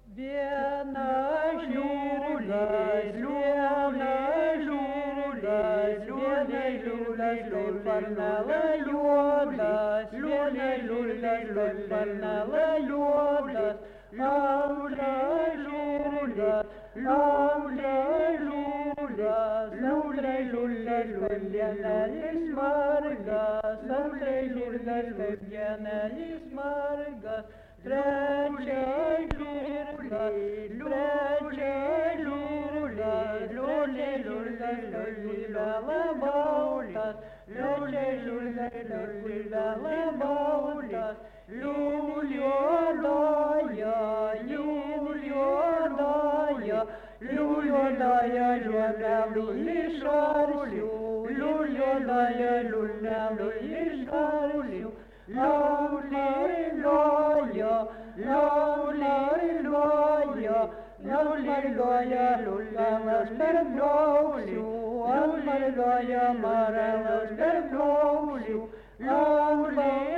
Viena širdis, varnala juodas, varnala juodas, lauža žūdas, vienelis margas, vienelis margas, trečia žirgas, labautas, liuliuodąja liuliu išarsiu, liuliuodąja liuliu išarsiu, liuliuoja, liuliamas per gausiu, liuliuoja maramas per gausiu,